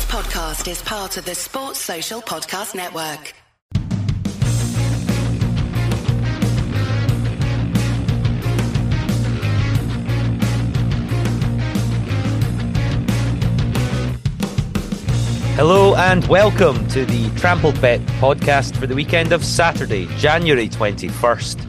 podcast is part of the Sports Social Podcast Network. Hello and welcome to the Trampled Bet podcast for the weekend of Saturday, January 21st,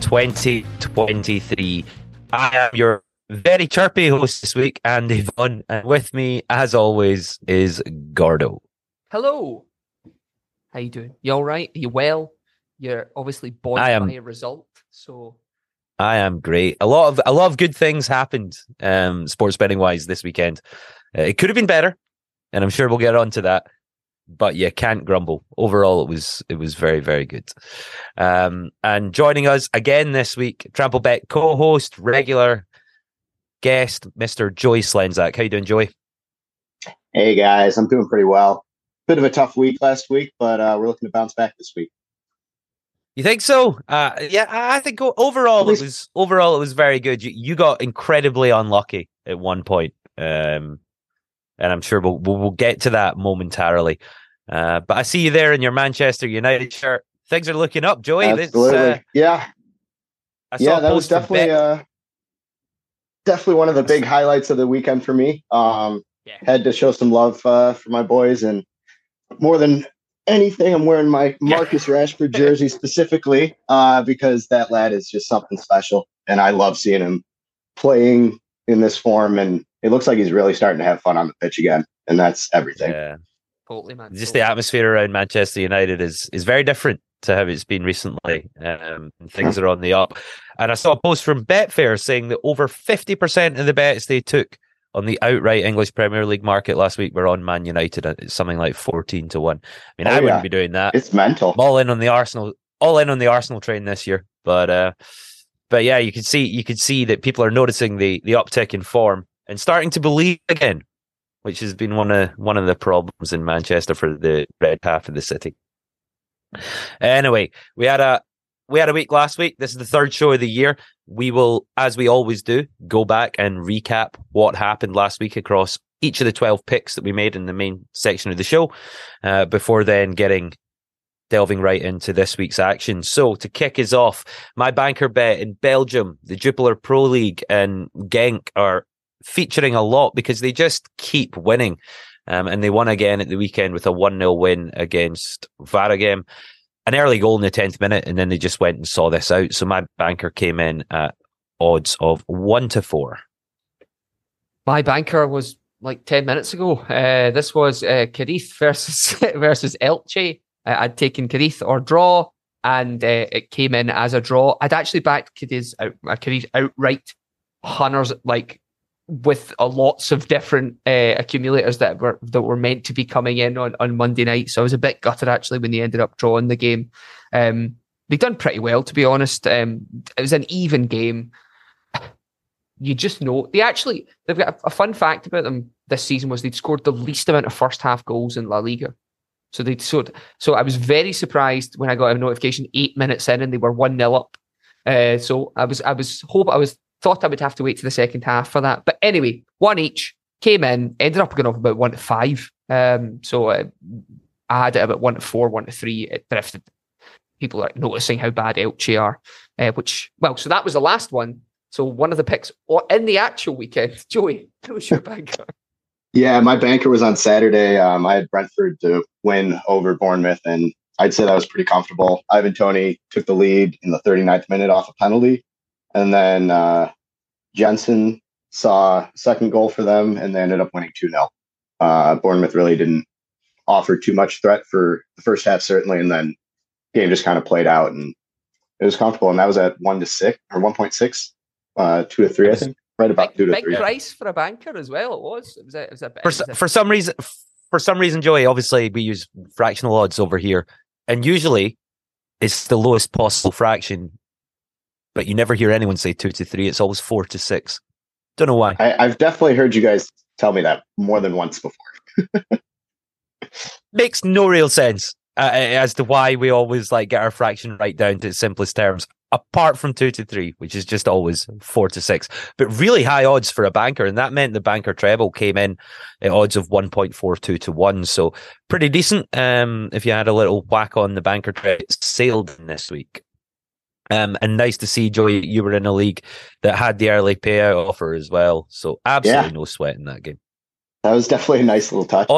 2023. I am your very chirpy host this week, Andy Vaughan, and with me, as always, is Gordo. Hello. How you doing? You all right? Are you well? You're obviously buoyed by a result, so... I am great. A lot of good things happened, sports betting wise, this weekend. It could have been better, and I'm sure we'll get on to that. But you can't grumble. Overall, it was very, very good. And joining us again this week, Trample Bet co-host, regular guest, Mr. Joey Slenzak. How you doing, Joey? Hey guys, I'm doing pretty well. Bit of a tough week last week, but we're looking to bounce back this week. You think so? Yeah, I think overall it was very good. You got incredibly unlucky at one point, and I'm sure we'll get to that momentarily. But I see you there in your Manchester United shirt. Things are looking up, Joey. Absolutely. That was definitely one of the big highlights of the weekend for me. Had to show some love for my boys, and more than anything, I'm wearing my Marcus Rashford jersey specifically because that lad is just something special, and I love seeing him playing in this form, and it looks like he's really starting to have fun on the pitch again, and that's everything. Yeah, totally, man. Just the atmosphere around Manchester United is very different to how it's been recently. Things are on the up. And I saw a post from Betfair saying that over 50% of the bets they took on the outright English Premier League market last week were on Man United. It's something like 14-1. I mean, I wouldn't be doing that. It's mental. I'm all in on the Arsenal train this year. But yeah, you could see that people are noticing the uptick in form and starting to believe again, which has been one of the problems in Manchester for the red half of the city. Anyway, we had a week last week. This is the third show of the year. We will, as we always do, go back and recap what happened last week across each of the 12 picks that we made in the main section of the show, before then delving right into this week's action. So to kick us off, my banker bet in Belgium, the Jupiler Pro League and Genk are featuring a lot because they just keep winning. And they won again at the weekend with a 1-0 win against Waregem. An early goal in the 10th minute, and then they just went and saw this out. So my banker came in at odds of 1-4. My banker was like 10 minutes ago. This was Cadiz versus Elche. I'd taken Cadiz or draw, and it came in as a draw. I'd actually backed Cadiz outright. Hunters, like, with lots of different accumulators that were meant to be coming in on Monday night. So I was a bit gutted actually when they ended up drawing the game. They've done pretty well, to be honest. It was an even game. You just know they've got a fun fact about them this season was they'd scored the least amount of first half goals in La Liga. So I was very surprised when I got a notification 8 minutes in and they were 1-0 up. So I thought I would have to wait to the second half for that. But anyway, one each, came in, ended up going off about 1-5. So I had it about 1-4, 1-3. It drifted. People are noticing how bad Elche are. So that was the last one. So one of the picks in the actual weekend. Joey, who was your banker? Yeah, my banker was on Saturday. I had Brentford to win over Bournemouth, and I'd say that was pretty comfortable. Ivan Toney took the lead in the 39th minute off a penalty. And then Jensen saw a second goal for them, and they ended up winning 2-0. Bournemouth really didn't offer too much threat for the first half, certainly, and then the game just kind of played out, and it was comfortable. And that was at 1-6 or 1.6, 2-3, I think, right about 2-3. Big price for a banker as well. It was. For some reason, Joey. Obviously, we use fractional odds over here, and usually it's the lowest possible fraction. But you never hear anyone say 2-3. It's always 4-6. Don't know why. I've definitely heard you guys tell me that more than once before. Makes no real sense as to why we always get our fraction right down to its simplest terms. apart from 2 to 3, which is just always 4 to 6. But really high odds for a banker, and that meant the banker treble came in at odds of 1.42 to 1. So pretty decent. If you had a little whack on the banker treble, it sailed in this week. And nice to see, Joey, you were in a league that had the early payout offer as well. So absolutely no sweat in that game. That was definitely a nice little touch.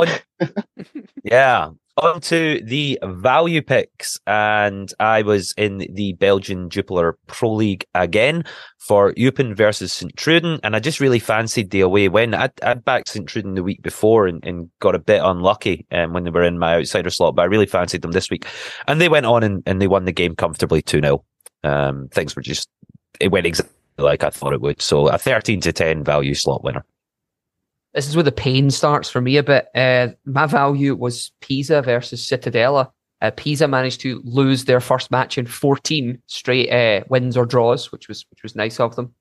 On to the value picks, and I was in the Belgian Jupiler Pro League again for Eupen versus St. Truden, and I just really fancied the away win. I'd backed St. Truden the week before and got a bit unlucky when they were in my outsider slot, but I really fancied them this week. And they went on and they won the game comfortably 2-0. Things were it went exactly like I thought it would. So a 13 to 10 value slot winner. This is where the pain starts for me a bit. My value was Pisa versus Cittadella. Pisa managed to lose their first match in 14 straight wins or draws, which was nice of them.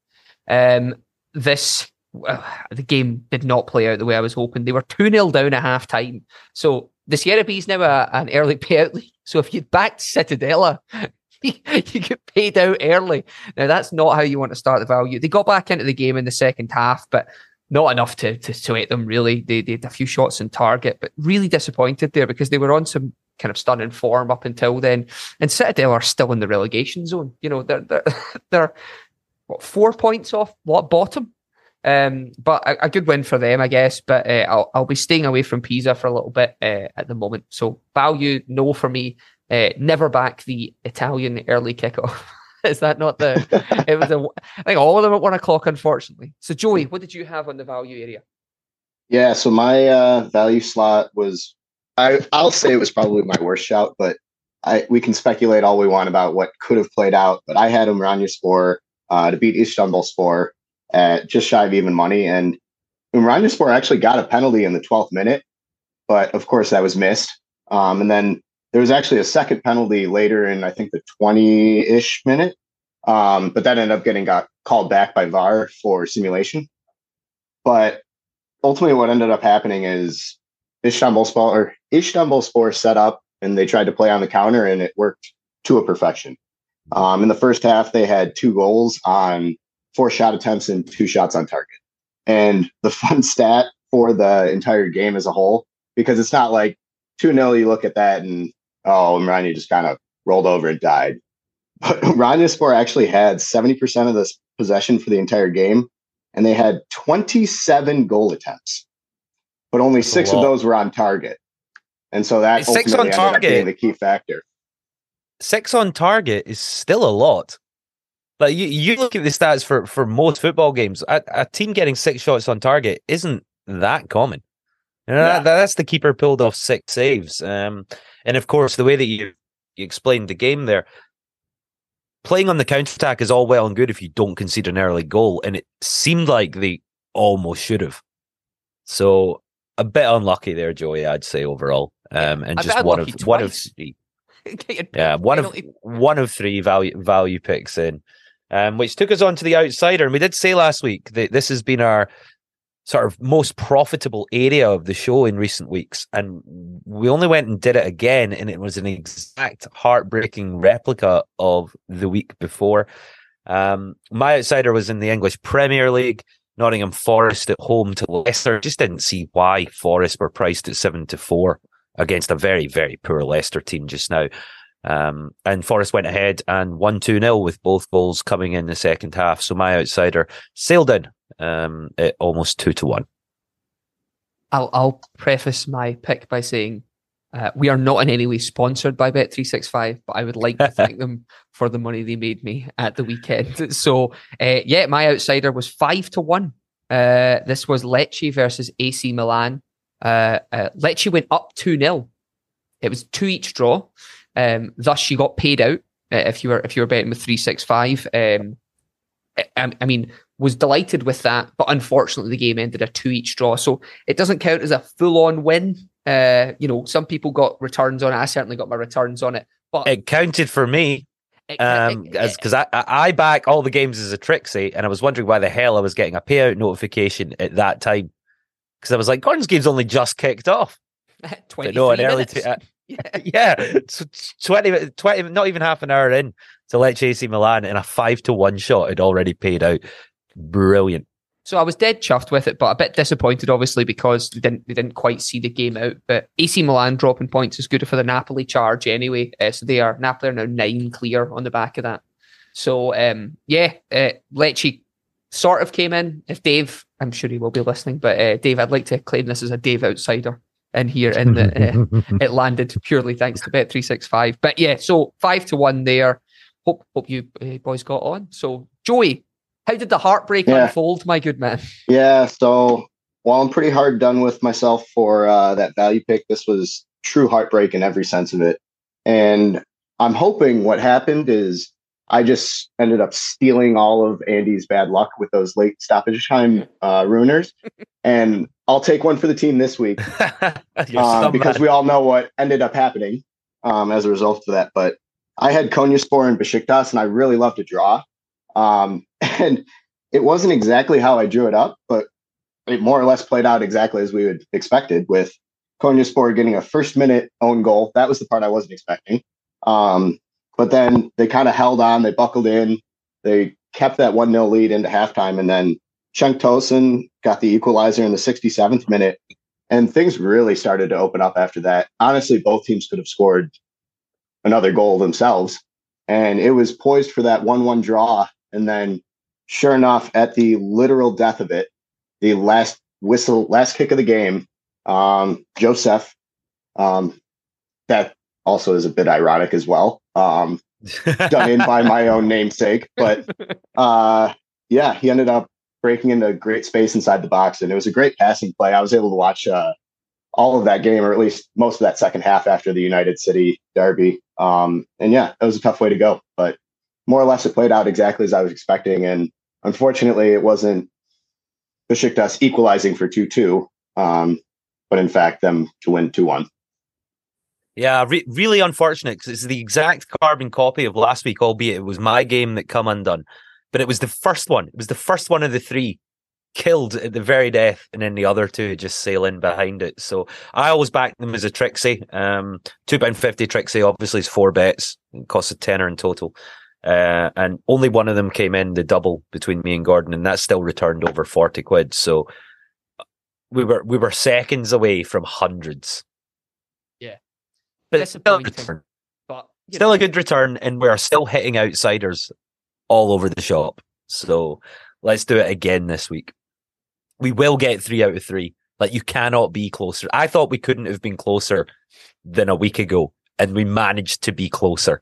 The game did not play out the way I was hoping. They were 2-0 down at half time. So the Serie B is now an early payout league. So if you'd backed Cittadella, you get paid out early. Now, that's not how you want to start the value. They got back into the game in the second half, but not enough to sway them, really. They had a few shots on target, but really disappointed there because they were on some kind of stunning form up until then. And Citadel are still in the relegation zone. You know, they're 4 points off bottom. But a good win for them, I guess. But I'll be staying away from Pisa for a little bit at the moment. So value, no for me. Never back the Italian early kickoff. Is that not I think all of them at 1 o'clock, unfortunately. So Joey, what did you have on the value area? Yeah, so my value slot was, I'll say it was probably my worst shout, but we can speculate all we want about what could have played out. But I had Umranyaspor to beat Istanbulspor at just shy of even money. And Umranyaspor actually got a penalty in the 12th minute, but of course that was missed. And then there was actually a second penalty later in, I think, the 20-ish minute. But that ended up got called back by VAR for simulation. But ultimately what ended up happening is Istanbulspor set up and they tried to play on the counter and it worked to a perfection. In the first half, they had 2 goals on 4 shot attempts and 2 shots on target. And the fun stat for the entire game as a whole, because it's not like 2-0, you look at that and, Umrania just kind of rolled over and died. But Umranyaspor actually had 70% of this possession for the entire game, and they had 27 goal attempts, but only 6 of those were on target. And so that ultimately ended up being the key factor. 6 on target is still a lot. Like you look at the stats for most football games, a team getting 6 shots on target isn't that common. You know, that's the keeper pulled off 6 saves. And of course, the way that you explained the game there, playing on the counter-attack is all well and good if you don't concede an early goal. And it seemed like they almost should have. So a bit unlucky there, Joey, I'd say overall. And just one of 3. Yeah, one of 3 value picks in. Which took us on to the outsider. And we did say last week that this has been our sort of most profitable area of the show in recent weeks. And we only went and did it again, and it was an exact heartbreaking replica of the week before. My outsider was in the English Premier League, Nottingham Forest at home to Leicester. Just didn't see why Forest were priced at 7-4 against a very, very poor Leicester team just now. And Forest went ahead and won 2-0 with both goals coming in the second half. So my outsider sailed in at almost 2-1. I'll preface my pick by saying we are not in any way sponsored by Bet365, but I would like to thank them for the money they made me at the weekend. So my outsider was 5-1. This was Lecce versus AC Milan. Lecce went up 2-0. It was 2 each draw. Thus, you got paid out if you were betting with 365. I mean, was delighted with that, but unfortunately, the game ended a 2 each draw, so it doesn't count as a full-on win. Some people got returns on it. I certainly got my returns on it, but it counted for me. Because I back all the games as a Trixie, and I was wondering why the hell I was getting a payout notification at that time. Because I was like, Gordon's game's only just kicked off. 23 minutes. Yeah, 20, not even half an hour in to Lecce AC Milan, and a 5-1 shot had already paid out. Brilliant. So I was dead chuffed with it, but a bit disappointed, obviously, because they didn't quite see the game out. But AC Milan dropping points is good for the Napoli charge anyway. So Napoli are now 9 clear on the back of that. So Lecce sort of came in. If Dave, I'm sure he will be listening, but Dave, I'd like to claim this as a Dave outsider in here, and it landed purely thanks to Bet365. But yeah, so 5-1 there. Hope you boys got on. So Joey, how did the heartbreak unfold, my good man? Yeah, so while I'm pretty hard done with myself for that value pick, this was true heartbreak in every sense of it. And I'm hoping what happened is I just ended up stealing all of Andy's bad luck with those late stoppage time ruiners. And I'll take one for the team this week because we all know what ended up happening as a result of that. But I had Konyaspor and Besiktas, and I really love to draw. And it wasn't exactly how I drew it up, but it more or less played out exactly as we would expected, with Konyaspor getting a first-minute own goal. That was the part I wasn't expecting. But then they kind of held on. They buckled in. They kept that 1-0 lead into halftime, and then Cenk Tosun got the equalizer in the 67th minute, and things really started to open up after that. Honestly, both teams could have scored another goal themselves, and it was poised for that 1-1 draw. And then, sure enough, at the literal death of it, the last kick of the game, Joseph, that also is a bit ironic as well, done in by my own namesake. But he ended up breaking into great space inside the box, and it was a great passing play. I was able to watch all of that game, or at least most of that second half after the United City derby. And yeah, it was a tough way to go, but more or less it played out exactly as I was expecting. And unfortunately, it wasn't Besiktas equalizing for 2-2, but in fact them to win 2-1. Yeah, really unfortunate, because it's the exact carbon copy of last week, albeit it was my game that come undone. But it was the first one. It was the first one of the three killed at the very death, and then the other two just sail in behind it. So I always back them as a Trixie. £2.50 Trixie obviously is 4 bets. It costs a tenner in total. And only one of them came in, the double between me and Gordon, and that still returned over 40 quid. So we were seconds away from hundreds. Yeah. But still a return. Still a good return, and we are still hitting outsiders all over the shop. So let's do it again this week. We will get 3 out of 3. Like, you cannot be closer. I thought we couldn't have been closer than a week ago, and we managed to be closer.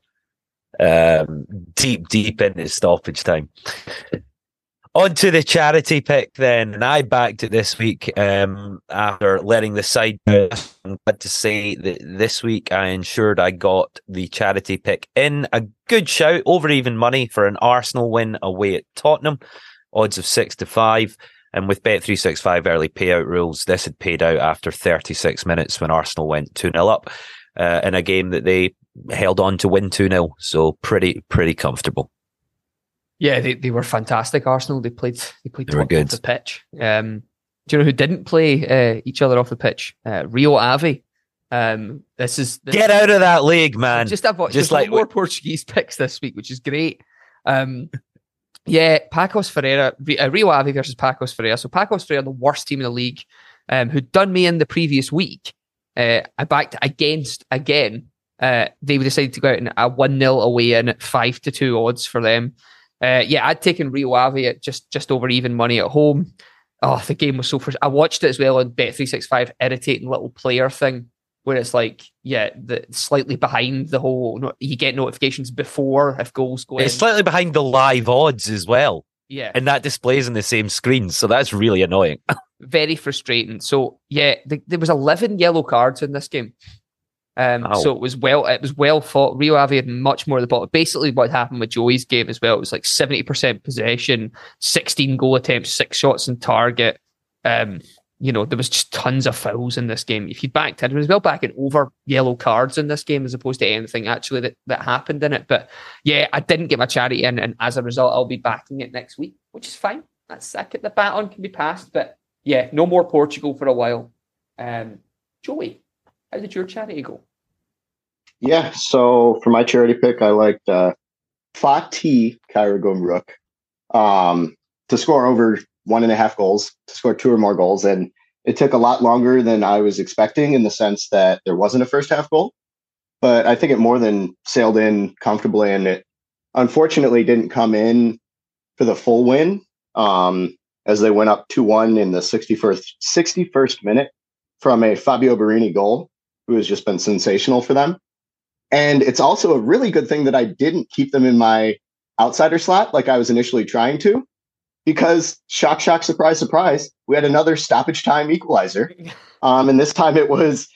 Deep into stoppage time. On to the charity pick then, and I backed it this week after letting the side down. I'm glad to say that this week I ensured I got the charity pick in. A good shout, over even money for an Arsenal win away at Tottenham, odds of 6-5. And with Bet365 early payout rules, this had paid out after 36 minutes when Arsenal went 2-0 up in a game that they held on to win 2-0. So pretty comfortable. Yeah, they were fantastic. Arsenal. They played were good off the pitch. Do you know who didn't play each other off the pitch? Rio Ave. This get out of that league, man. Just like more Portuguese picks this week, which is great. Yeah, Pacos Ferreira, Rio Ave versus Pacos Ferreira. So Pacos Ferreira, the worst team in the league, who'd done me in the previous week. I backed against again. They decided to go out in a 1-0 away in at 5-2 odds for them. I'd taken Rio Ave at just over even money at home. Oh, the game was so frustrating. I watched it as well on Bet365, irritating little player thing, where it's like, the slightly behind the whole, you get notifications before if goals go in. It's slightly behind the live odds as well. Yeah. And that displays on the same screen. So that's really annoying. Very frustrating. So there was 11 yellow cards in this game. So it was well fought. Rio Ave had much more at the bottom. Basically, what happened with Joey's game as well, it was like 70% possession, 16 goal attempts, 6 shots on target. There was just tons of fouls in this game. If you backed it was well backing over yellow cards in this game as opposed to anything actually that happened in it. But yeah, I didn't get my charity in, and as a result, I'll be backing it next week, which is fine. That's second. The baton can be passed, but yeah, no more Portugal for a while. Joey, how did your charity go? Yeah, so for my charity pick, I liked Fatih Karagümrük to score over 1.5 goals, to score 2 or more goals. And it took a lot longer than I was expecting in the sense that there wasn't a first half goal. But I think it more than sailed in comfortably, and it unfortunately didn't come in for the full win as they went up 2-1 in the 61st minute from a Fabio Barini goal, who has just been sensational for them. And it's also a really good thing that I didn't keep them in my outsider slot like I was initially trying to, because shock, surprise, surprise, we had another stoppage time equalizer. And this time it was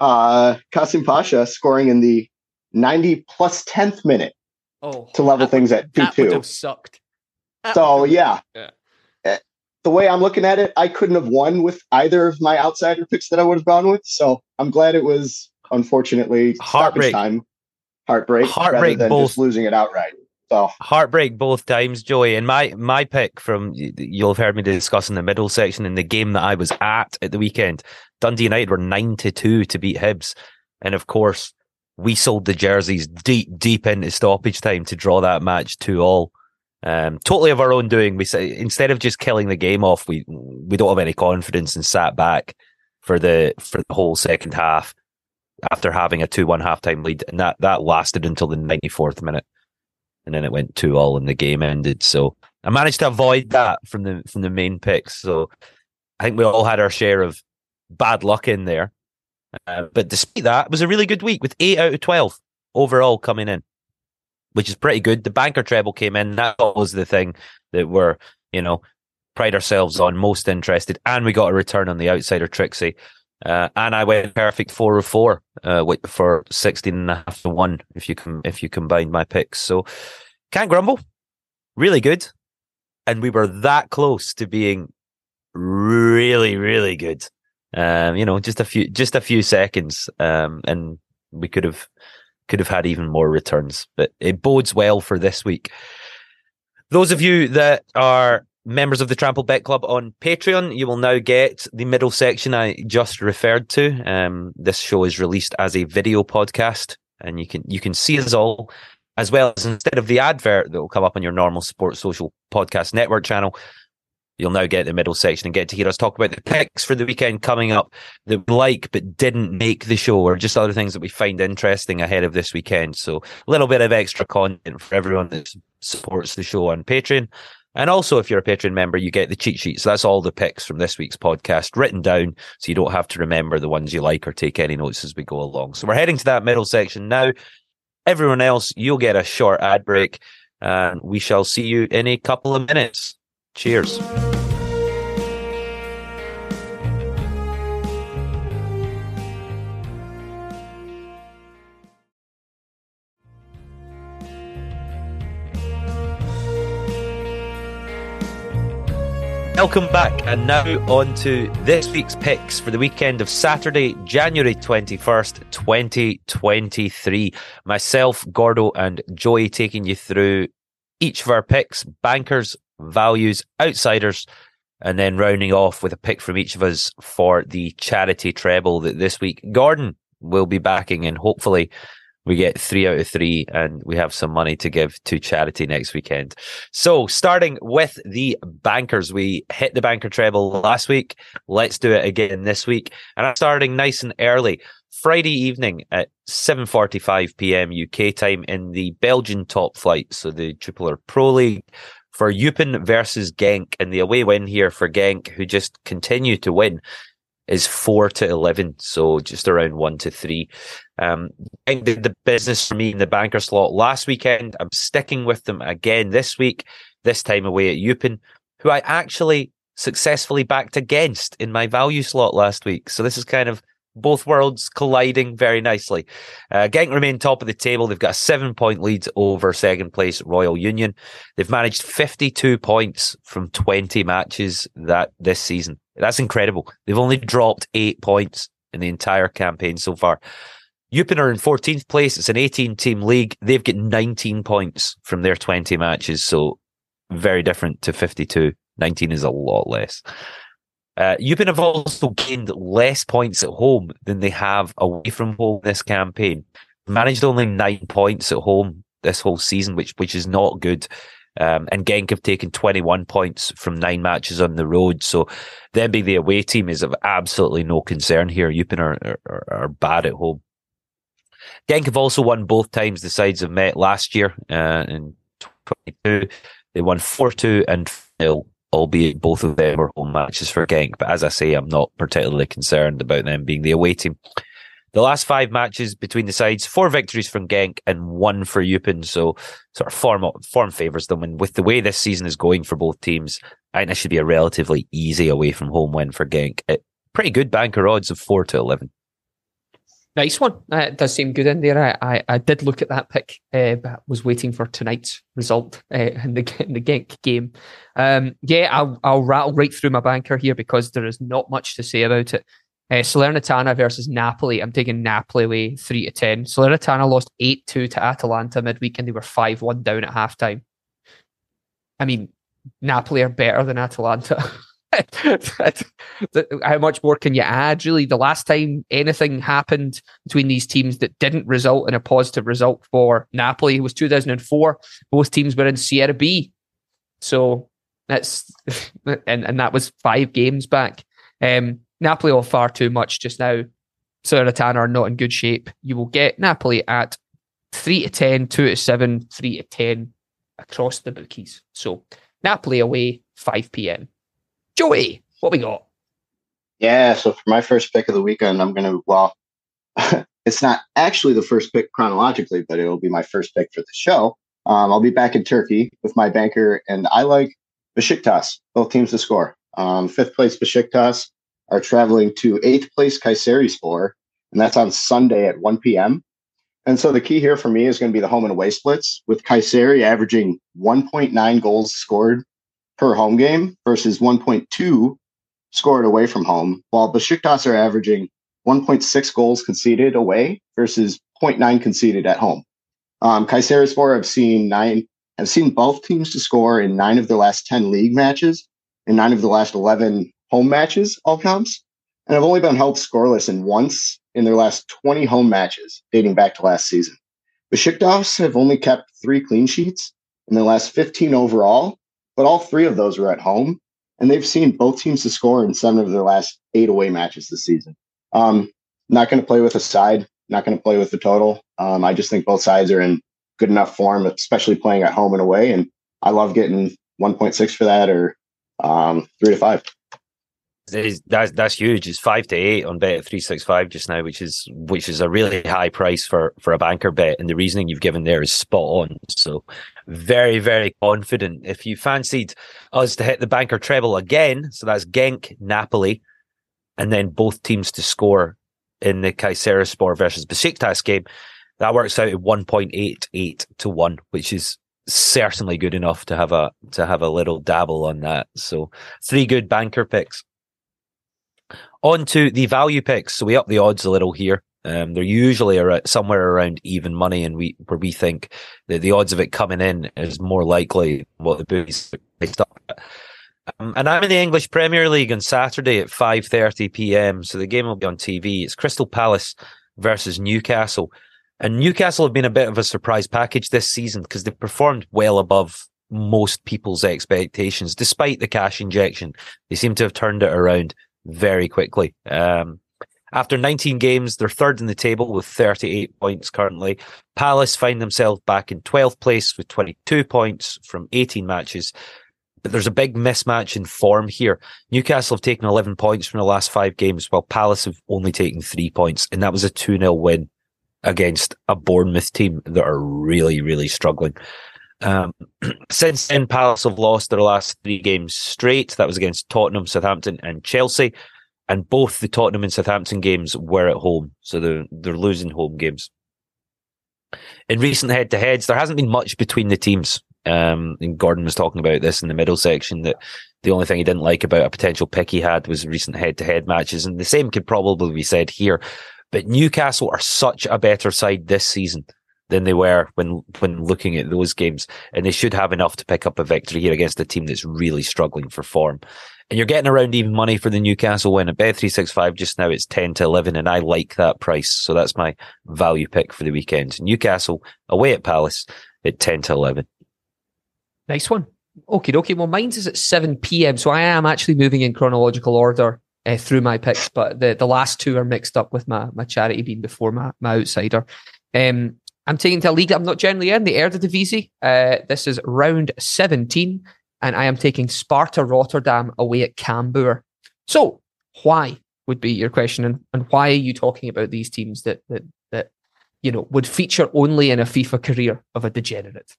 Kasim Pasha scoring in the 90 plus 10th minute to level things at 2-2. That would have sucked. Yeah. The way I'm looking at it, I couldn't have won with either of my outsider picks that I would have gone with. So I'm glad it was, unfortunately, stoppage time. Heartbreak rather than both, just losing it outright. So heartbreak both times, Joey. And my pick from, you'll have heard me discussing the middle section in the game that I was at the weekend. Dundee United were 9-2 to beat Hibs. And of course, we sold the jerseys deep into stoppage time to draw that match 2-2. Totally of our own doing. We say, instead of just killing the game off, we don't have any confidence and sat back for the whole second half after having a 2-1 halftime lead, and that lasted until the 94th minute, and then it went 2-2 and the game ended. So I managed to avoid that from the main picks. So I think we all had our share of bad luck in there, but despite that, it was a really good week with 8 out of 12 overall coming in, which is pretty good. The banker treble came in. That was the thing that we're, pride ourselves on, most interested. And we got a return on the outsider Trixie. And I went perfect 4 of 4 for 16.5 to 1 if you combine my picks. So can't grumble. Really good. And we were that close to being really, really good. Just a few seconds. And we could have had even more returns, but it bodes well for this week. Those of you that are members of the Trample Bet Club on Patreon, you will now get the middle section I just referred to. This show is released as a video podcast, and you can see us all, as well as instead of the advert that will come up on your normal Sports Social Podcast Network channel, you'll now get the middle section and get to hear us talk about the picks for the weekend coming up that we like but didn't make the show, or just other things that we find interesting ahead of this weekend. So a little bit of extra content for everyone that supports the show on Patreon. And also, if you're a Patreon member, you get the cheat sheet. So that's all the picks from this week's podcast written down, so you don't have to remember the ones you like or take any notes as we go along. So we're heading to that middle section now. Everyone else, you'll get a short ad break, and we shall see you in a couple of minutes. Cheers. Welcome back, and now on to this week's picks for the weekend of Saturday, January 21st, 2023. Myself, Gordo, and Joey taking you through each of our picks, bankers, values, outsiders, and then rounding off with a pick from each of us for the charity treble that this week Gordon will be backing, and hopefully we get 3 out of 3 and we have some money to give to charity next weekend. So starting with the bankers, we hit the banker treble last week. Let's do it again this week. And I'm starting nice and early. Friday evening at 7:45 p.m. UK time in the Belgian top flight. So the Jupiler Pro League for Eupen versus Genk. And the away win here for Genk, who just continue to win, is 4-11, so just around 1-3. Genk did the business for me in the banker slot last weekend. I'm sticking with them again this week, this time away at Eupen, who I actually successfully backed against in my value slot last week. So this is kind of both worlds colliding very nicely. Genk remain top of the table. They've got a 7-point lead over second place Royal Union. They've managed 52 points from 20 matches this season. That's incredible. They've only dropped 8 points in the entire campaign so far. Eupen are in 14th place. It's an 18-team league. They've got 19 points from their 20 matches, so very different to 52. 19 is a lot less. Eupen have also gained less points at home than they have away from home this campaign. managed only 9 points at home this whole season, which is not good. And Genk have taken 21 points from 9 matches on the road. So them being the away team is of absolutely no concern here. Eupen are bad at home. Genk have also won both times the sides have met last year in 22. They won 4-2 and 0, albeit both of them were home matches for Genk. But as I say, I'm not particularly concerned about them being the away team. The last 5 matches between the sides, 4 victories from Genk and 1 for Eupen. So sort of form favours them. And with the way this season is going for both teams, I think this should be a relatively easy away from home win for Genk. Pretty good banker odds of 4-11. Nice one. It does seem good in there. I did look at that pick, but was waiting for tonight's result in the Genk game. I'll rattle right through my banker here because there is not much to say about it. Salernitana versus Napoli. I'm taking Napoli away 3-10. Salernitana lost 8-2 to Atalanta midweek and they were 5-1 down at halftime. I mean, Napoli are better than Atalanta. How much more can you add, really? The last time anything happened between these teams that didn't result in a positive result for Napoli was 2004. Both teams were in Serie B. So that's, and that was 5 games back. Napoli are far too much just now. Salernitana are not in good shape. You will get Napoli at 3-10, 2-7, 3-10 across the bookies. So Napoli away, 5 p.m. Joey, what we got? Yeah, so for my first pick of the weekend, I'm going to, it's not actually the first pick chronologically, but it'll be my first pick for the show. I'll be back in Turkey with my banker, and I like Besiktas, both teams to score. 5th place Besiktas are traveling to 8th place Kayserispor, and that's on Sunday at 1 p.m. And so the key here for me is going to be the home and away splits, with Kayseri averaging 1.9 goals scored per home game versus 1.2 scored away from home, while Besiktas are averaging 1.6 goals conceded away versus 0.9 conceded at home. Kayserispor have seen both teams to score in 9 of their last 10 league matches and 9 of the last 11 home matches, all comps, and have only been held scoreless in once in their last 20 home matches dating back to last season. Besiktas have only kept 3 clean sheets in their last 15 overall, but all 3 of those were at home, and they've seen both teams to score in 7 of their last 8 away matches this season. Not going to play with a side, not going to play with the total. I just think both sides are in good enough form, especially playing at home and away, and I love getting 1.6 for that or 3-5. That's huge. It's 5-8 on Bet365 just now, which is a really high price for a banker bet, and the reasoning you've given there is spot on. So very, very confident. If you fancied us to hit the banker treble again, so that's Genk, Napoli, and then both teams to score in the Kayserispor versus Besiktas game, that works out at 1.88 to 1, which is certainly good enough to have a little dabble on that. So 3 good banker picks. On to the value picks. So we up the odds a little here. They're usually somewhere around even money, and we think that the odds of it coming in is more likely what the bookies based up at. And I'm in the English Premier League on Saturday at 5:30 p.m. So the game will be on TV. It's Crystal Palace versus Newcastle. And Newcastle have been a bit of a surprise package this season because they've performed well above most people's expectations. Despite the cash injection, they seem to have turned it around very quickly. After 19 games, they're 3rd in the table with 38 points currently. Palace find themselves back in 12th place with 22 points from 18 matches. But there's a big mismatch in form here. Newcastle have taken 11 points from the last 5 games, while Palace have only taken 3 points. And that was a 2-0 win against a Bournemouth team that are really, really struggling. Since then, Palace have lost their last 3 games straight. That was against Tottenham, Southampton and Chelsea. And both the Tottenham and Southampton games were at home. So they're losing home games. In recent head-to-heads, there hasn't been much between the teams. And Gordon was talking about this in the middle section, that the only thing he didn't like about a potential pick he had was recent head-to-head matches. And the same could probably be said here. But Newcastle are such a better side this season than they were when looking at those games. And they should have enough to pick up a victory here against a team that's really struggling for form. And you're getting around even money for the Newcastle win. At Bet365 just now, it's 10 to 11, and I like that price. So that's my value pick for the weekend. Newcastle away at Palace at 10 to 11. Nice one. Okay. Well, mine's is at 7 p.m. So I am actually moving in chronological order through my picks, but the last two are mixed up with my charity being before my outsider. I'm taking to a league that I'm not generally in, the Eredivisie. This is round 17, and I am taking Sparta Rotterdam away at Cambuur. So, why would be your question, and why are you talking about these teams that would feature only in a FIFA career of a degenerate?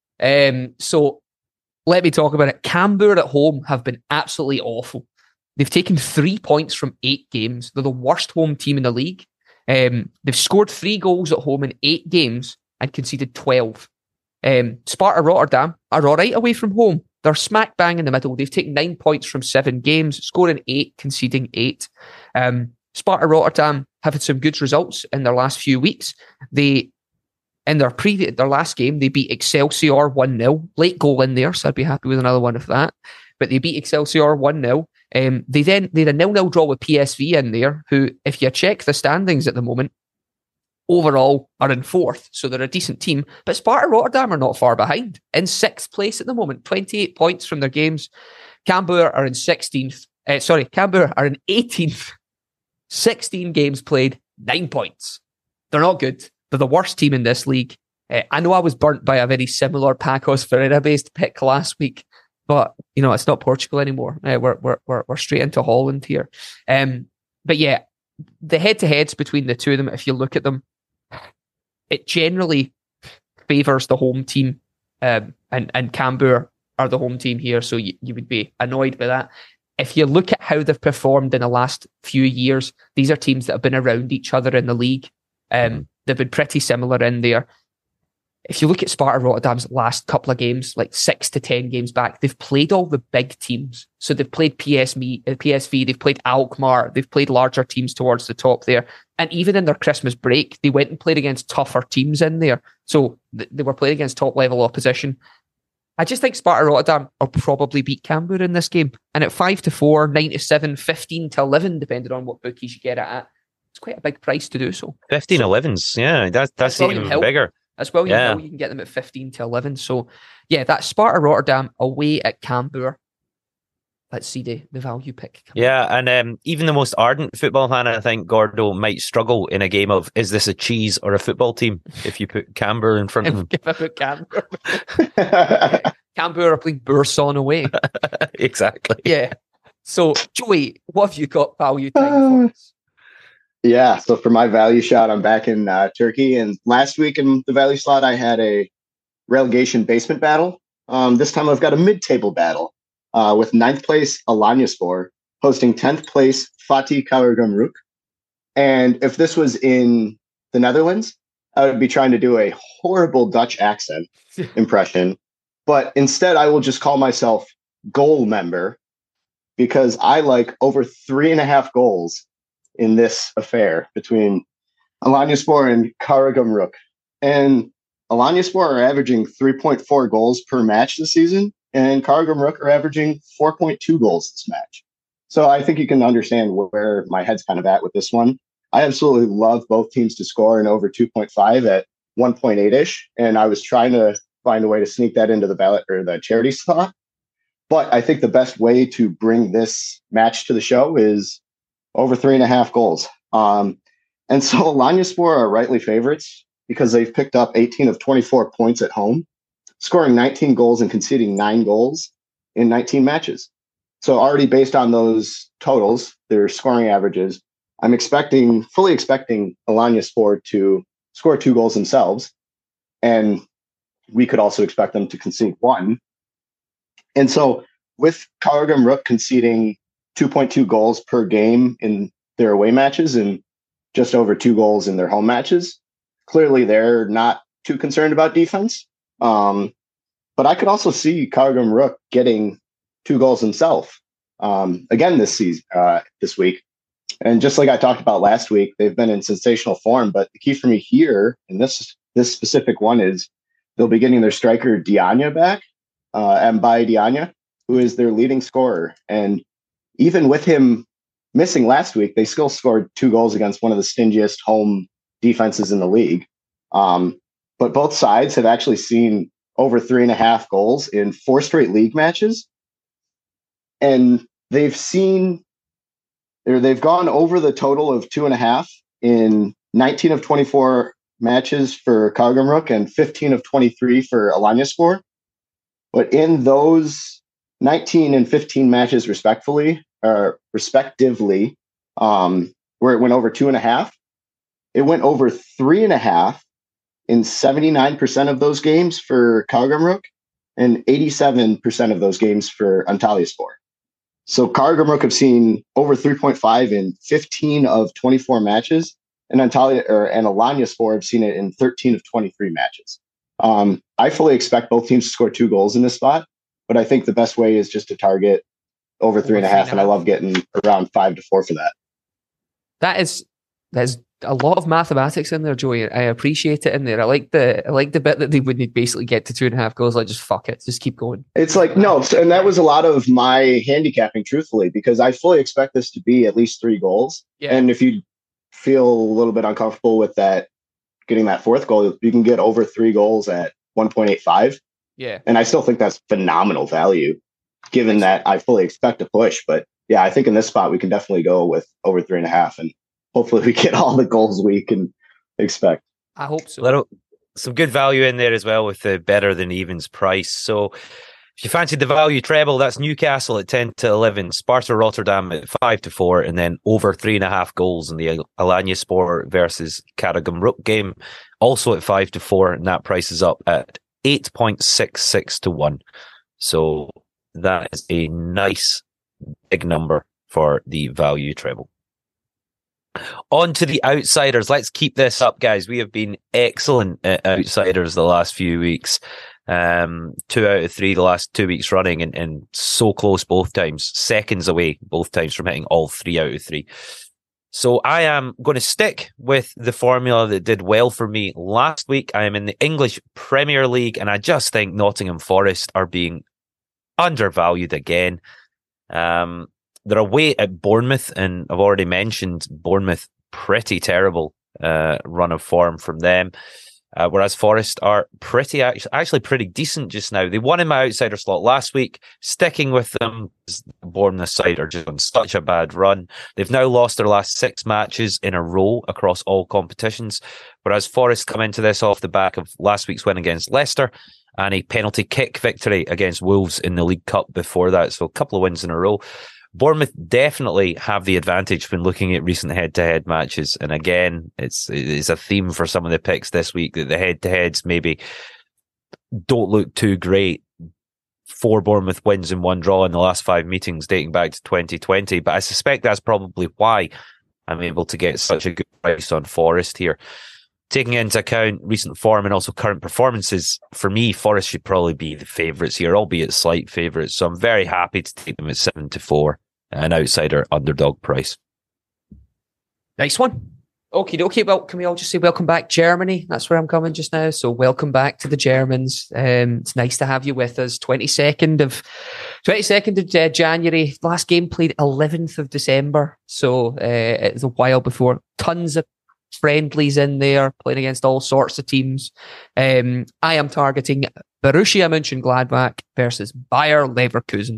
So, let me talk about it. Cambuur at home have been absolutely awful. They've taken 3 points from 8 games. They're the worst home team in the league. They've scored 3 goals at home in 8 games and conceded 12. Sparta Rotterdam are all right away from home. They're smack bang in the middle. They've taken 9 points from 7 games, scoring 8, conceding 8. Sparta Rotterdam have had some good results in their last few weeks. In their last game, they beat Excelsior 1-0. Late goal in there, so I'd be happy with another one of that. But they beat Excelsior 1-0. They had a 0-0 draw with PSV in there, who, if you check the standings at the moment, overall are in 4th. So they're a decent team. But Sparta Rotterdam are not far behind. In 6th place at the moment, 28 points from their games. Cambuur are in 16th. Cambuur are in 18th. 16 games played, 9 points. They're not good. They're the worst team in this league. I know I was burnt by a very similar Pacos Ferreira-based pick last week, but it's not Portugal anymore. We're straight into Holland here. But yeah, the head-to-heads between the two of them, if you look at them, it generally favours the home team, and Cambuur are the home team here, so you would be annoyed by that. If you look at how they've performed in the last few years, these are teams that have been around each other in the league. They've been pretty similar in there. If you look at Sparta Rotterdam's last couple of games, like 6 to 10 games back, they've played all the big teams. So they've played PSV, they've played Alkmaar, they've played larger teams towards the top there. And even in their Christmas break, they went and played against tougher teams in there. So they were playing against top level opposition. I just think Sparta Rotterdam will probably beat Cambuur in this game. And at 5-4, 9-7, 15-11, depending on what bookies you get it at, it's quite a big price to do so. 15-11s, yeah, that's even bigger. As well, you can get them at 15-11. So, yeah, that's Sparta Rotterdam away at Cambuur. Let's see the value pick. Yeah, and even the most ardent football fan, I think, Gordo, might struggle in a game of, is this a cheese or a football team? If you put Cambuur in front of them. If I put Cambuur. Cambuur are playing Burson away. Exactly. Yeah. So, Joey, what have you got value time for us? Yeah, so for my value shot, I'm back in Turkey. And last week in the value slot, I had a relegation basement battle. This time I've got a mid-table battle with 9th place Alanyaspor hosting 10th place Fatih Karagümrük. And if this was in the Netherlands, I would be trying to do a horrible Dutch accent impression. But instead, I will just call myself Goal Member because I like over 3.5 goals in this affair between Alanyaspor and Karagümrük. And Alanyaspor are averaging 3.4 goals per match this season, and Karagümrük are averaging 4.2 goals this match. So I think you can understand where my head's kind of at with this one. I absolutely love both teams to score in over 2.5 at 1.8-ish, and I was trying to find a way to sneak that into the ballot or the charity slot. But I think the best way to bring this match to the show is over 3.5 goals. And so Alanyaspor are rightly favorites because they've picked up 18 of 24 points at home, scoring 19 goals and conceding 9 goals in 19 matches. So already based on those totals, their scoring averages, I'm fully expecting Alanyaspor to score 2 goals themselves. And we could also expect them to concede 1. And so with Karagümrük conceding 2.2 goals per game in their away matches and just over 2 goals in their home matches, clearly they're not too concerned about defense. But I could also see Karagümrük getting 2 goals himself again this week. And just like I talked about last week, they've been in sensational form. But the key for me here in this specific one is they'll be getting their striker Diagne back, Mbaye Diagne, who is their leading scorer. And even with him missing last week, they still scored 2 goals against one of the stingiest home defenses in the league. But both sides have actually seen over 3.5 goals in 4 straight league matches. And they've gone over the total of 2.5 in 19 of 24 matches for Karagumruk and 15 of 23 for Alanyaspor. But in those 19 and 15 matches respectively, where it went over 2.5, it went over 3.5 in 79% of those games for Karagumruk and 87% of those games for Antalyaspor. So Karagumruk have seen over 3.5 in 15 of 24 matches, and Alanyaspor have seen it in 13 of 23 matches. I fully expect both teams to score 2 goals in this spot, but I think the best way is just to target over 3.5, and I love getting around 5 to 4 for that. There's a lot of mathematics in there, Joey. I appreciate it in there. I like the bit that they wouldn't basically get to 2.5 goals. Like, just fuck it, just keep going. It's like, no, and that was a lot of my handicapping, truthfully, because I fully expect this to be at least 3 goals. Yeah. And if you feel a little bit uncomfortable with that, getting that 4th goal, you can get over 3 goals at 1.85. Yeah. And I still think that's phenomenal value, given that I fully expect a push. But yeah, I think in this spot, we can definitely go with over 3.5, and hopefully we get all the goals we can expect. I hope so. Some good value in there as well with the better than evens price. So if you fancy the value treble, that's Newcastle at 10 to 11, Sparta Rotterdam at 5 to 4, and then over 3.5 goals in the Alanyaspor versus Karagumruk game, also at 5 to 4, and that price is up at 8.66 to 1. So that is a nice big number for the value treble. On to the outsiders. Let's keep this up, guys. We have been excellent at outsiders the last few weeks. 2 out of 3 the last 2 weeks running, and so close both times. Seconds away both times from hitting all 3 out of 3. So I am going to stick with the formula that did well for me last week. I am in the English Premier League, and I just think Nottingham Forest are being undervalued again. They're away at Bournemouth, and I've already mentioned Bournemouth, pretty terrible run of form from them. Whereas Forest are actually pretty decent just now. They won in my outsider slot last week. Sticking with them, the Bournemouth side are just on such a bad run. They've now lost their last 6 matches in a row across all competitions. Whereas Forest come into this off the back of last week's win against Leicester and a penalty kick victory against Wolves in the League Cup before that. So a couple of wins in a row. Bournemouth definitely have the advantage when looking at recent head-to-head matches. And again, it's a theme for some of the picks this week that the head-to-heads maybe don't look too great. 4 Bournemouth wins and 1 draw in the last 5 meetings dating back to 2020. But I suspect that's probably why I'm able to get such a good price on Forest here. Taking into account recent form and also current performances, for me, Forest should probably be the favourites here, albeit slight favourites. So I'm very happy to take them at 7 to 4, an outsider underdog price. Nice one. Okie dokie. Well, can we all just say welcome back, Germany? That's where I'm coming just now. So welcome back to the Germans. It's nice to have you with us. 22nd of January. Last game played 11th of December. So it's a while before. Tons of friendlies in there, playing against all sorts of teams. I am targeting Borussia Mönchengladbach versus Bayer Leverkusen.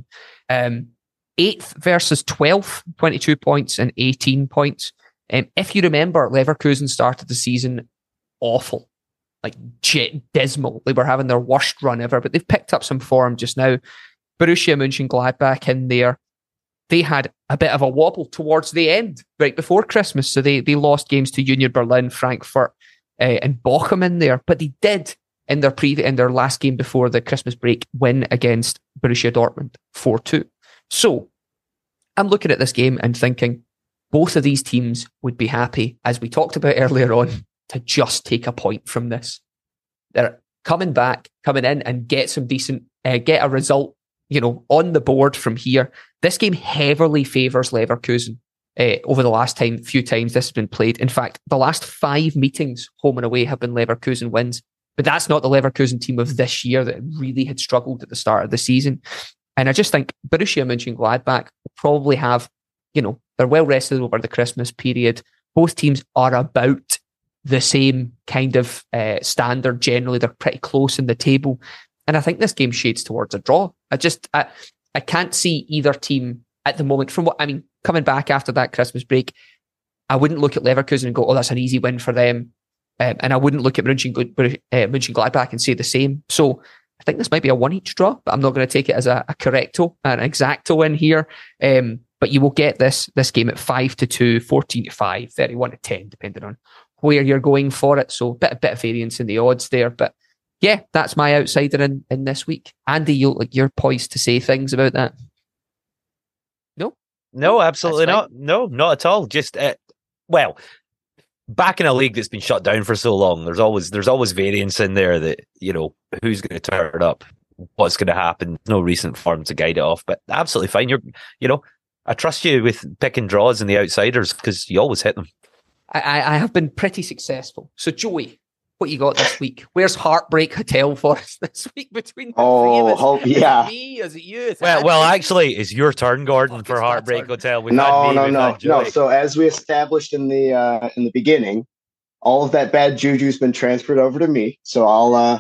8th versus 12th, 22 points and 18 points. If you remember, Leverkusen started the season awful, like dismal. They were having their worst run ever, but they've picked up some form just now. Borussia Mönchengladbach in there. They had a bit of a wobble towards the end, right before Christmas. So they lost games to Union Berlin, Frankfurt, and Bochum in there. But they did, in their last game before the Christmas break, win against Borussia Dortmund 4-2. So I'm looking at this game and thinking both of these teams would be happy, as we talked about earlier on, to just take a point from this. They're coming in and get some decent, get a result, on the board from here. This game heavily favours Leverkusen over the last few times this has been played. In fact, the last 5 meetings, home and away, have been Leverkusen wins. But that's not the Leverkusen team of this year that really had struggled at the start of the season. And I just think Borussia Mönchengladbach will probably have, they're well rested over the Christmas period. Both teams are about the same kind of standard generally. They're pretty close in the table. And I think this game shades towards a draw. I can't see either team at the moment. Coming back after that Christmas break, I wouldn't look at Leverkusen and go, oh, that's an easy win for them. And I wouldn't look at Mönchengladbach and say the same. So I think this might be a one-each draw, but I'm not going to take it as a correcto, an exacto win here. But you will get this game at 5-2, 14-5, 31-10, depending on where you're going for it. So a bit of variance in the odds there. But yeah, that's my outsider in this week. Andy, you're poised to say things about that. No, absolutely not. No, not at all. Just back in a league that's been shut down for so long, there's always variance in there that, who's going to turn up, what's going to happen. No recent form to guide it off, but absolutely fine. I trust you with picking draws and the outsiders because you always hit them. I have been pretty successful. So Joey, what you got this week? Where's Heartbreak Hotel for us this week between the three of us? Yeah. Is it me? Is it you? Well, actually, it's your turn, Gordon, for Heartbreak Hotel. No. So as we established in the beginning, all of that bad juju's been transferred over to me. So I'll,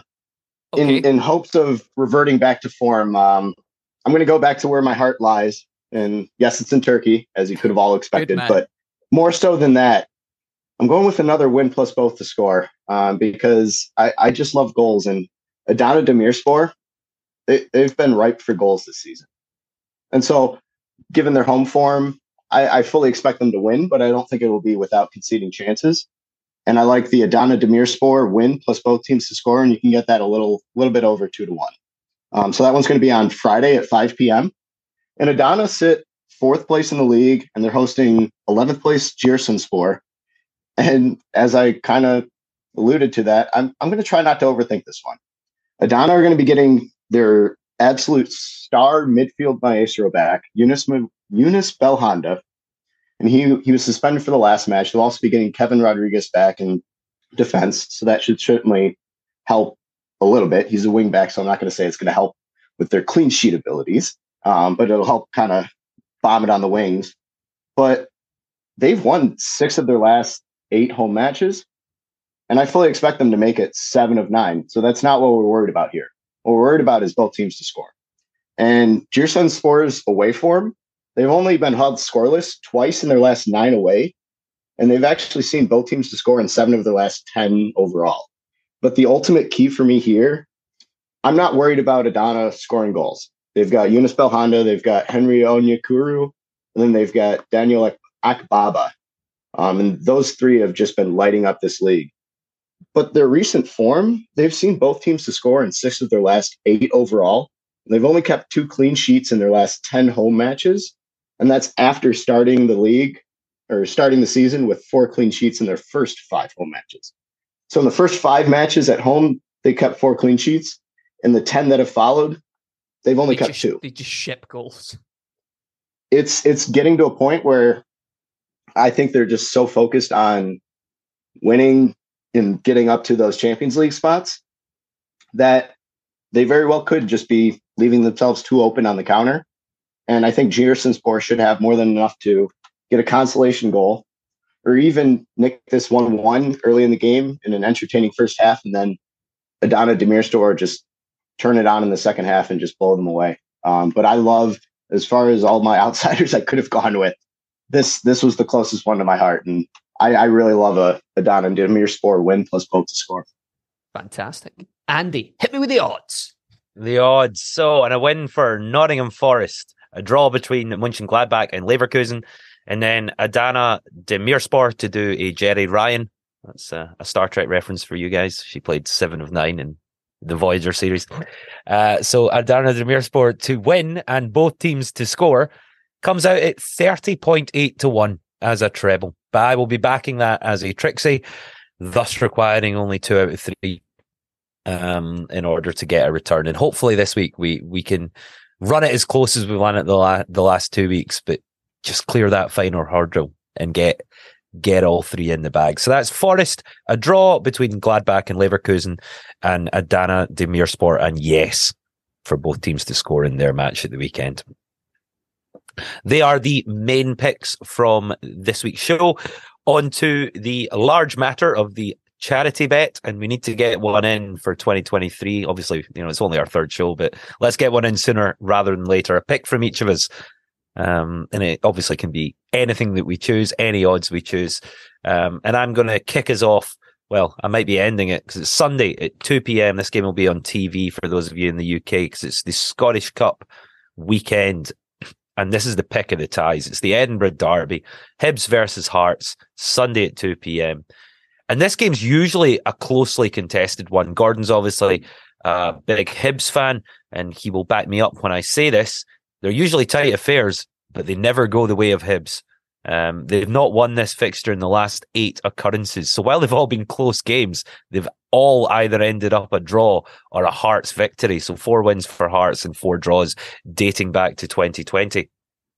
in hopes of reverting back to form, I'm going to go back to where my heart lies. And yes, it's in Turkey, as you could have all expected. But more so than that, I'm going with another win plus both to score because I just love goals. And Adana Demirspor, they've been ripe for goals this season. And so given their home form, I fully expect them to win, but I don't think it will be without conceding chances. And I like the Adana Demirspor win plus both teams to score, and you can get that a little bit over 2-1. So that one's going to be on Friday at 5 p.m. And Adana sit 4th place in the league, and they're hosting 11th place Giresunspor. And as I kind of alluded to that, I'm going to try not to overthink this one. Adana are going to be getting their absolute star midfield maestro back, Yunus Belhanda. And he was suspended for the last match. They'll also be getting Kevin Rodriguez back in defense. So that should certainly help a little bit. He's a wing back, so I'm not going to say it's going to help with their clean sheet abilities, but it'll help kind of bomb it on the wings. But they've won 6 of their last 8 home matches, and I fully expect them to make it 7 of 9. So that's not what we're worried about here. What we're worried about is both teams to score. And Giresunspor's away form, they've only been held scoreless twice in their last 9 away, and they've actually seen both teams to score in 7 of their last 10 overall. But the ultimate key for me here, I'm not worried about Adana scoring goals. They've got Yunus Belhanda, they've got Henry Onyekuru, and then they've got Daniel Akbaba. And those 3 have just been lighting up this league. But their recent form, they've seen both teams to score in 6 of their last 8 overall. They've only kept 2 clean sheets in their last 10 home matches. And that's after starting the season with 4 clean sheets in their first 5 home matches. So in the first 5 matches at home, they kept 4 clean sheets. In the 10 that have followed, they've only kept 2. They just ship goals. It's getting to a point where I think they're just so focused on winning and getting up to those Champions League spots that they very well could just be leaving themselves too open on the counter. And I think Giresunspor should have more than enough to get a consolation goal or even nick this 1-1 early in the game in an entertaining first half, and then Adana Demirspor just turn it on in the second half and just blow them away. But I love, as far as all my outsiders I could have gone with, this was the closest one to my heart, and I really love a Adana Demirspor win plus both to score. Fantastic. Andy, hit me with the odds. The odds. So, and a win for Nottingham Forest, a draw between Mönchengladbach and Leverkusen, and then Adana Demirspor to do a Jerry Ryan. That's a Star Trek reference for you guys. She played 7 of 9 in the Voyager series. So Adana Demirspor to win and both teams to score comes out at 30.8-1 as a treble. But I will be backing that as a Trixie, thus requiring only 2 out of 3 in order to get a return. And hopefully this week we can run it as close as we won it the last 2 weeks, but just clear that final hurdle and get all 3 in the bag. So that's Forest, a draw between Gladbach and Leverkusen, and Adana Demirspor. And yes, for both teams to score in their match at the weekend. They are the main picks from this week's show. On to the large matter of the charity bet, and we need to get one in for 2023. Obviously, it's only our third show, but let's get one in sooner rather than later. A pick from each of us. And it obviously can be anything that we choose, any odds we choose. And I'm going to kick us off. Well, I might be ending it because it's Sunday at 2 p.m. This game will be on TV for those of you in the UK because it's the Scottish Cup weekend. And this is the pick of the ties. It's the Edinburgh Derby, Hibs versus Hearts, Sunday at 2 p.m. And this game's usually a closely contested one. Gordon's obviously a big Hibs fan, and he will back me up when I say this. They're usually tight affairs, but they never go the way of Hibs. They've not won this fixture in the last 8 occurrences. So while they've all been close games, they've all either ended up a draw or a Hearts victory. So 4 wins for Hearts and 4 draws dating back to 2020.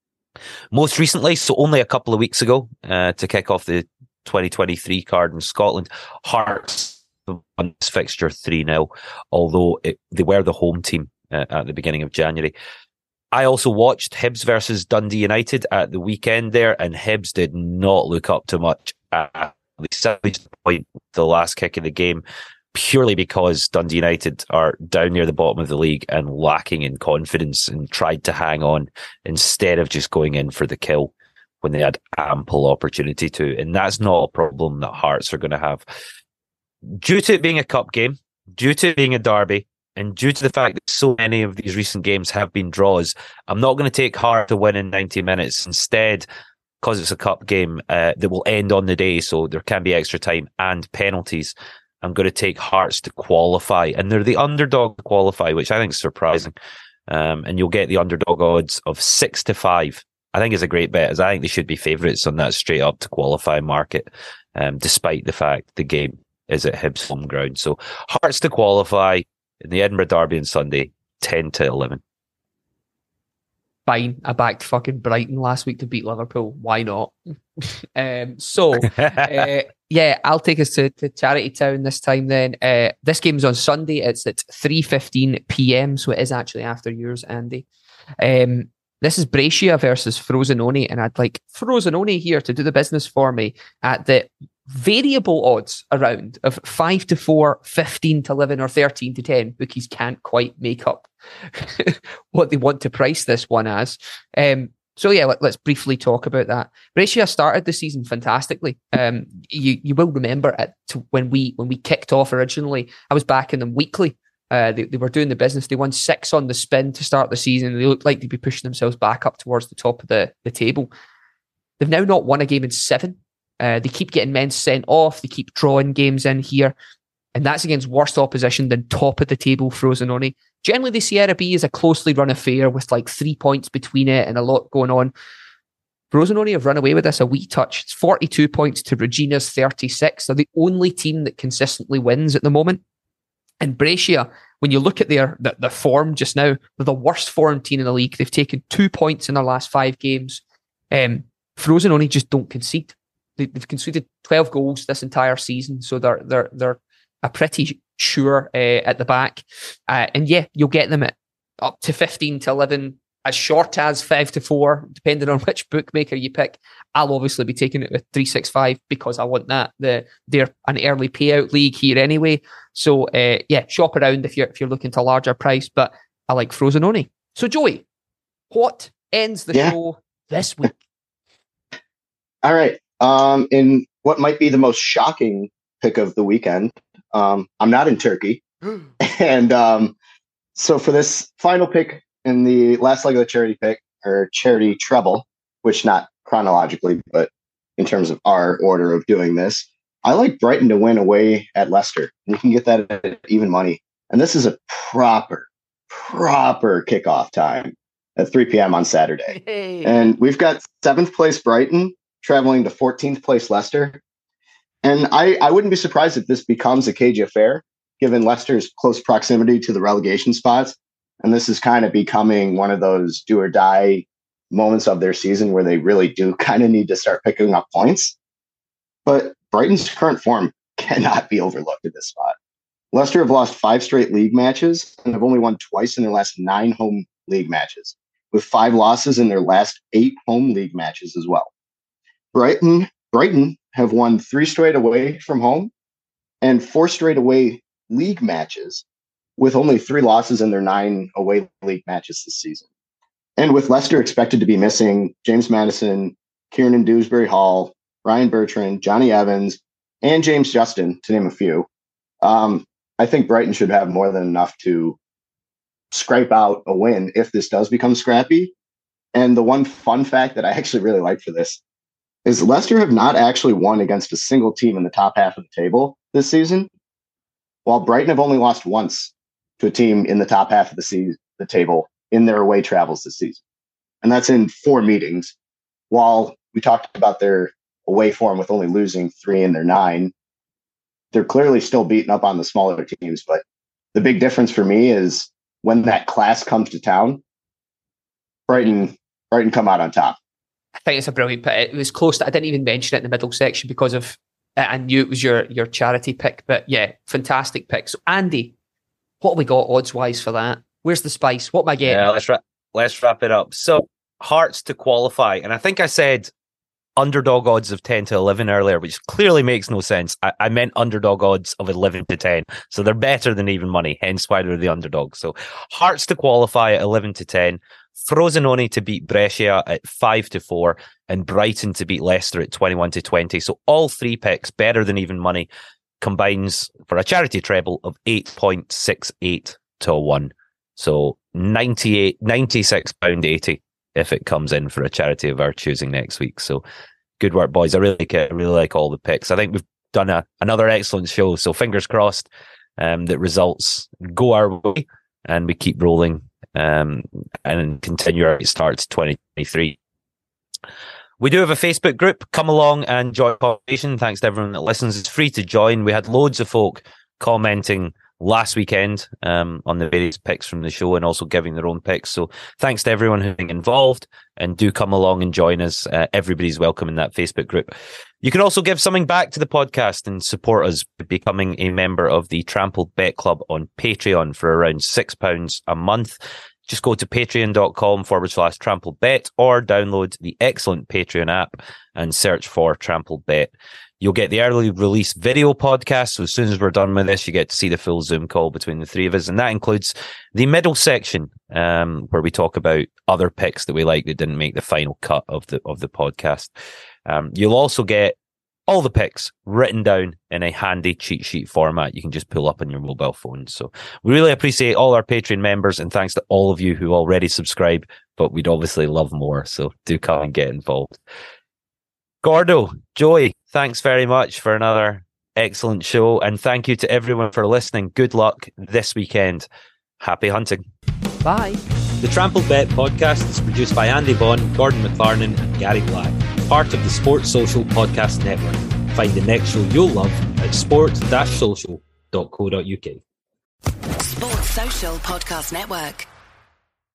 Most recently, so only a couple of weeks ago, to kick off the 2023 card in Scotland, Hearts won this fixture 3-0, although they were the home team at the beginning of January. I also watched Hibs versus Dundee United at the weekend there, and Hibs did not look up to much at the point, the last kick of the game, purely because Dundee United are down near the bottom of the league and lacking in confidence and tried to hang on instead of just going in for the kill when they had ample opportunity to. And that's not a problem that Hearts are going to have. Due to it being a cup game, due to it being a derby, and due to the fact that so many of these recent games have been draws, I'm not going to take Hearts to win in 90 minutes. Instead, because it's a cup game that will end on the day, so there can be extra time and penalties, I'm going to take Hearts to qualify. And they're the underdog to qualify, which I think is surprising. And you'll get the underdog odds of 6-5. I think it's a great bet, as I think they should be favourites on that straight up to qualify market, despite the fact the game is at Hibs home ground. So Hearts to qualify in the Edinburgh Derby on Sunday, 10-11. Fine. I backed fucking Brighton last week to beat Liverpool. Why not? Yeah, I'll take us to Charity Town this time then. This game's on Sunday. It's at 3:15 p.m, so it is actually after yours, Andy. This is Brescia versus Frosinone, and I'd like Frosinone here to do the business for me at the variable odds around of 5-4, 15-11, or 13-10. Bookies can't quite make up what they want to price this one as. So yeah, let's briefly talk about that. Brescia started the season fantastically. You will remember when we kicked off originally, I was backing them weekly. They were doing the business. They won 6 on the spin to start the season. They looked like they'd be pushing themselves back up towards the top of the table. They've now not won a game in 7. They keep getting men sent off. They keep drawing games in here. And that's against worse opposition than top of the table Frosinone. Generally, the Serie B is a closely run affair with like 3 points between it and a lot going on. Frosinone have run away with this a wee touch. It's 42 points to Regina's 36. They're the only team that consistently wins at the moment. And Brescia, when you look at their form just now, they're the worst form team in the league. They've taken 2 points in their last 5 games. Frosinone just don't concede. They've conceded 12 goals this entire season, so they're a pretty sure at the back. And yeah, you'll get them at up to 15-11, as short as 5-4, depending on which bookmaker you pick. I'll obviously be taking it with 365 because I want that. They're an early payout league here anyway. So yeah, shop around if you're looking to a larger price, but I like Frosinone. So Joey, what ends the show this week? All right. In what might be the most shocking pick of the weekend, I'm not in Turkey. And so for this final pick in the last leg of the charity pick, or charity treble, which not chronologically, but in terms of our order of doing this, I like Brighton to win away at Leicester. And you can get that at even money. And this is a proper kickoff time at 3 p.m. on Saturday. Hey. And we've got 7th place Brighton traveling to 14th place Leicester. And I wouldn't be surprised if this becomes a cagey affair, given Leicester's close proximity to the relegation spots. And this is kind of becoming one of those do or die moments of their season where they really do kind of need to start picking up points. But Brighton's current form cannot be overlooked at this spot. Leicester have lost 5 straight league matches and have only won twice in their last 9 home league matches, with 5 losses in their last 8 home league matches as well. Brighton have won 3 straight away from home and 4 straight away league matches, with only 3 losses in their 9 away league matches this season. And with Leicester expected to be missing James Maddison, Kieran Dewsbury-Hall, Ryan Bertrand, Johnny Evans, and James Justin, to name a few, I think Brighton should have more than enough to scrape out a win if this does become scrappy. And the one fun fact that I actually really like for this is Leicester have not actually won against a single team in the top half of the table this season, while Brighton have only lost once to a team in the top half of the table in their away travels this season. And that's in 4 meetings. While we talked about their away form with only losing 3 in their 9, they're clearly still beating up on the smaller teams. But the big difference for me is when that class comes to town, Brighton come out on top. I think it's a brilliant pick. It was close. I didn't even mention it in the middle section because of I knew it was your charity pick. But yeah, fantastic pick. So Andy, what have we got odds wise for that? Where's the spice? What am I getting? Yeah, let's wrap it up. So Hearts to qualify, and I think I said underdog odds of 10 to 11 earlier, which clearly makes no sense. I meant underdog odds of 11 to 10. So they're better than even money, hence why they're the underdog. So Hearts to qualify at 11 to 10, Frosinone to beat Brescia at 5 to 4, and Brighton to beat Leicester at 21 to 20. So all 3 picks better than even money combines for a charity treble of 8.68 to 1. So £96.80 if it comes in for a charity of our choosing next week. So good work, boys. I really like all the picks. I think we've done another excellent show. So fingers crossed that results go our way and we keep rolling and continue our start to 2023. We do have a Facebook group. Come along and join the conversation. Thanks to everyone that listens. It's free to join. We had loads of folk commenting last weekend on the various picks from the show and also giving their own picks. So thanks to everyone who's been involved, and do come along and join us. Everybody's welcome in that Facebook group. You can also give something back to the podcast and support us by becoming a member of the Trampled Bet Club on Patreon for around £6 a month. Just go to patreon.com/trampledbet or download the excellent Patreon app and search for Trampled Bet. You'll get the early release video podcast. So as soon as we're done with this, you get to see the full Zoom call between the 3 of us. And that includes the middle section, where we talk about other picks that we like that didn't make the final cut of the podcast. You'll also get all the picks written down in a handy cheat sheet format you can just pull up on your mobile phone. So we really appreciate all our Patreon members, and thanks to all of you who already subscribe, but we'd obviously love more. So do come and get involved. Gordo, Joey, thanks very much for another excellent show, and thank you to everyone for listening. Good luck this weekend. Happy hunting. Bye. The Trampled Bet podcast is produced by Andy Vaughan, Gordon McLarnon, and Gary Black, part of the Sports Social Podcast Network. Find the next show you'll love at sport-social.co.uk. Sports Social Podcast Network.